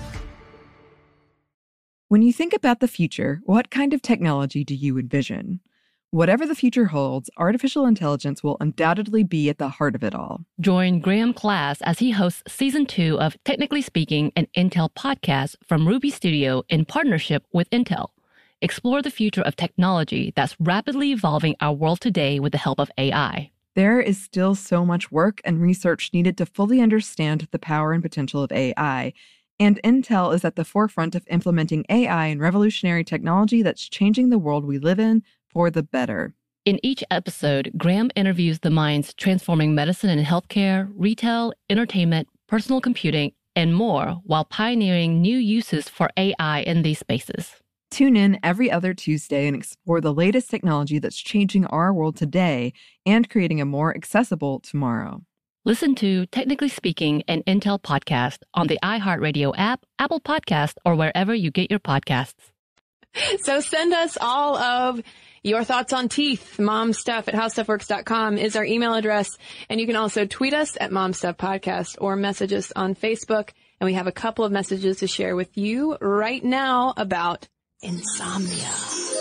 Speaker 1: When you think about the future, what kind of technology do you envision? Whatever the future holds, artificial intelligence will undoubtedly be at the heart of it all.
Speaker 2: Join Graham Class as he hosts Season two of Technically Speaking, an Intel podcast from Ruby Studio in partnership with Intel. Explore the future of technology that's rapidly evolving our world today with the help of A I.
Speaker 1: There is still so much work and research needed to fully understand the power and potential of A I, and Intel is at the forefront of implementing A I and revolutionary technology that's changing the world we live in for the better.
Speaker 2: In each episode, Graham interviews the minds transforming medicine and healthcare, retail, entertainment, personal computing, and more, while pioneering new uses for A I in these spaces.
Speaker 1: Tune in every other Tuesday and explore the latest technology that's changing our world today and creating a more accessible tomorrow.
Speaker 2: Listen to Technically Speaking, an Intel podcast on the iHeartRadio app, Apple Podcast, or wherever you get your podcasts.
Speaker 6: So send us all of your thoughts on teeth. Momstuff at howstuffworks dot com is our email address. And you can also tweet us at momstuffpodcast or message us on Facebook. And we have a couple of messages to share with you right now about insomnia.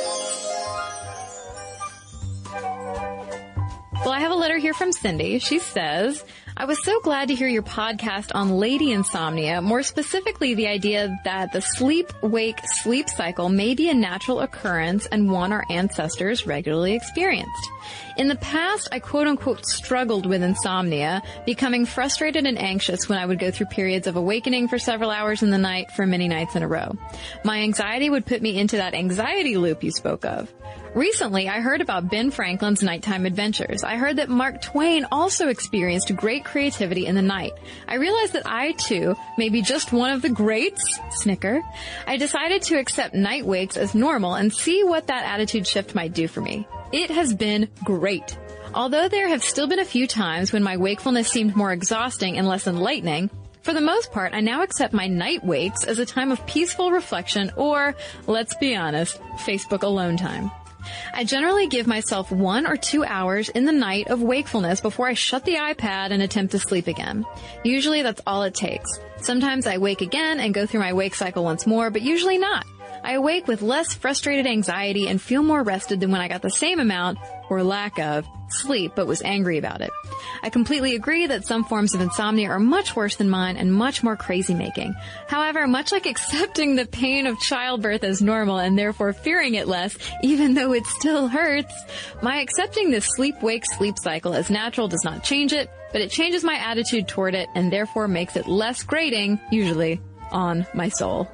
Speaker 7: Well, I have a letter here from Cindy. She says, I was so glad to hear your podcast on lady insomnia, more specifically the idea that the sleep-wake sleep cycle may be a natural occurrence and one our ancestors regularly experienced. In the past, I quote-unquote struggled with insomnia, becoming frustrated and anxious when I would go through periods of awakening for several hours in the night for many nights in a row. My anxiety would put me into that anxiety loop you spoke of. Recently, I heard about Ben Franklin's nighttime adventures. I heard that Mark Twain also experienced great creativity in the night. I realized that I, too, may be just one of the greats, snicker. I decided to accept night wakes as normal and see what that attitude shift might do for me. It has been great. Although there have still been a few times when my wakefulness seemed more exhausting and less enlightening, for the most part, I now accept my night wakes as a time of peaceful reflection or, let's be honest, Facebook alone time. I generally give myself one or two hours in the night of wakefulness before I shut the iPad and attempt to sleep again. Usually that's all it takes. Sometimes I wake again and go through my wake cycle once more, but usually not. I awake with less frustrated anxiety and feel more rested than when I got the same amount, or lack of, sleep but was angry about it. I completely agree that some forms of insomnia are much worse than mine and much more crazy-making. However, much like accepting the pain of childbirth as normal and therefore fearing it less, even though it still hurts, my accepting this sleep-wake sleep cycle as natural does not change it, but it changes my attitude toward it and therefore makes it less grating, usually, on my soul.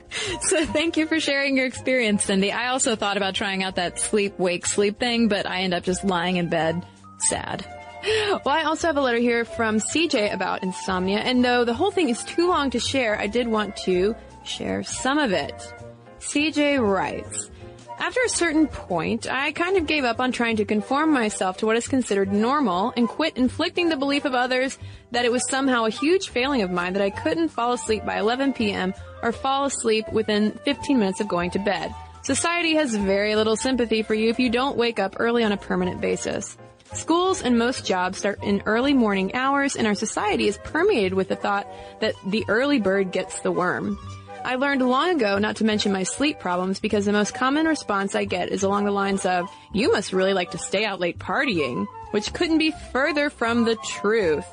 Speaker 7: So thank you for sharing your experience, Cindy. I also thought about trying out that sleep, wake, sleep thing, but I end up just lying in bed, sad.
Speaker 6: Well, I also have a letter here from C J about insomnia, and though the whole thing is too long to share, I did want to share some of it. C J writes,
Speaker 5: After a certain point, I kind of gave up on trying to conform myself to what is considered normal and quit inflicting the belief of others that it was somehow a huge failing of mine that I couldn't fall asleep by eleven p.m. or fall asleep within fifteen minutes of going to bed. Society has very little sympathy for you if you don't wake up early on a permanent basis. Schools and most jobs start in early morning hours, and our society is permeated with the thought that the early bird gets the worm. I learned long ago not to mention my sleep problems because the most common response I get is along the lines of, "You must really like to stay out late partying," which couldn't be further from the truth.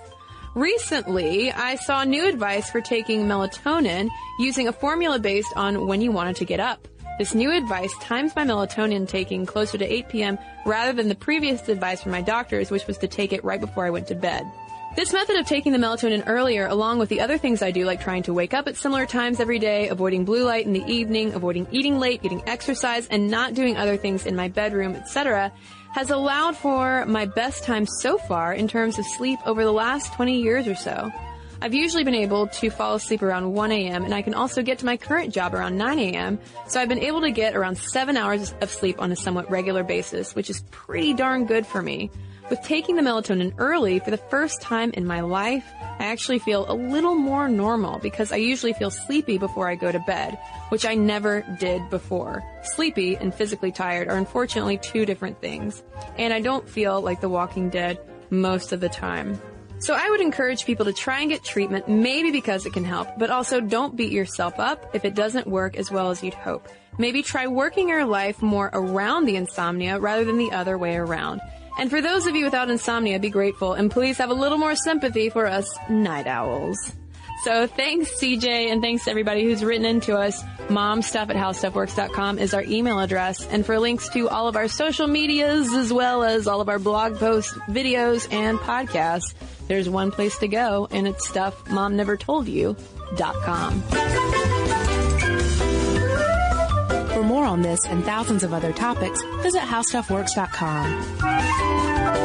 Speaker 5: Recently, I saw new advice for taking melatonin using a formula based on when you wanted to get up. This new advice times my melatonin taking closer to eight p.m. rather than the previous advice from my doctors, which was to take it right before I went to bed. This method of taking the melatonin earlier, along with the other things I do, like trying to wake up at similar times every day, avoiding blue light in the evening, avoiding eating late, getting exercise, and not doing other things in my bedroom, et cetera, has allowed for my best time so far in terms of sleep over the last twenty years or so. I've usually been able to fall asleep around one a.m., and I can also get to my current job around nine a.m., so I've been able to get around seven hours of sleep on a somewhat regular basis, which is pretty darn good for me. With taking the melatonin early for the first time in my life, I actually feel a little more normal because I usually feel sleepy before I go to bed, which I never did before. Sleepy and physically tired are unfortunately two different things, and I don't feel like The Walking Dead most of the time. So I would encourage people to try and get treatment, maybe because it can help, but also don't beat yourself up if it doesn't work as well as you'd hope. Maybe try working your life more around the insomnia rather than the other way around. And for those of you without insomnia, be grateful and please have a little more sympathy for us night owls. So thanks, C J, and thanks to everybody who's written into us. momstuff at howstuffworks dot com is our email address. And for links to all of our social medias, as well as all of our blog posts, videos, and podcasts, there's one place to go, and it's stuff mom never told you dot com.
Speaker 12: For more on this and thousands of other topics, visit how stuff works dot com.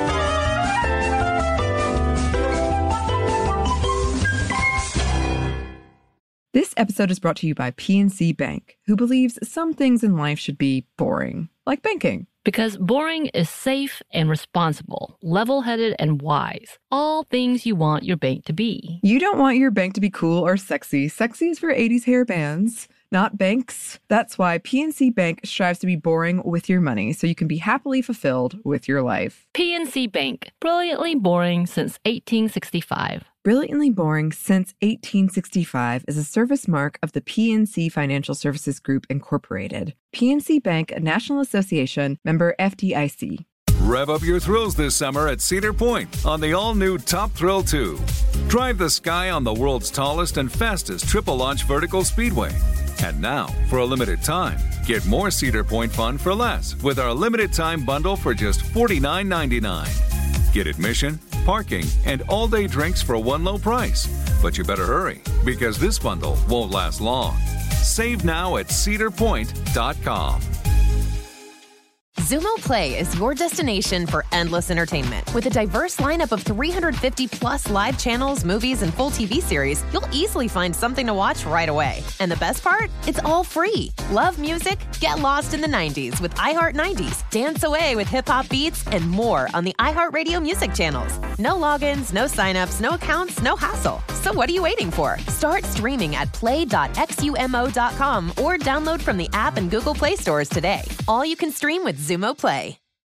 Speaker 1: This episode is brought to you by P N C Bank, who believes some things in life should be boring, like banking.
Speaker 2: Because boring is safe and responsible, level-headed and wise. All things you want your bank to be.
Speaker 1: You don't want your bank to be cool or sexy. Sexy is for eighties hair bands, not banks. That's why P N C Bank strives to be boring with your money so you can be happily fulfilled with your life.
Speaker 2: P N C Bank, brilliantly boring since eighteen sixty-five.
Speaker 1: Brilliantly Boring Since eighteen sixty-five is a service mark of the P N C Financial Services Group, Incorporated. P N C Bank, a National Association, member F D I C.
Speaker 13: Rev up your thrills this summer at Cedar Point on the all-new Top Thrill two. Drive the sky on the world's tallest and fastest triple-launch vertical speedway. And now, for a limited time, get more Cedar Point fun for less with our limited-time bundle for just forty-nine ninety-nine. Get admission, parking, and all-day drinks for one low price. But you better hurry, because this bundle won't last long. Save now at cedar point dot com.
Speaker 14: Xumo Play is your destination for endless entertainment. With a diverse lineup of three hundred fifty plus live channels, movies, and full T V series, you'll easily find something to watch right away. And the best part? It's all free. Love music? Get lost in the nineties with iHeart nineties. Dance away with hip-hop beats and more on the iHeartRadio music channels. No logins, no signups, no accounts, no hassle. So what are you waiting for? Start streaming at play dot xumo dot com or download from the app and Google Play stores today. All you can stream with Xumo Play.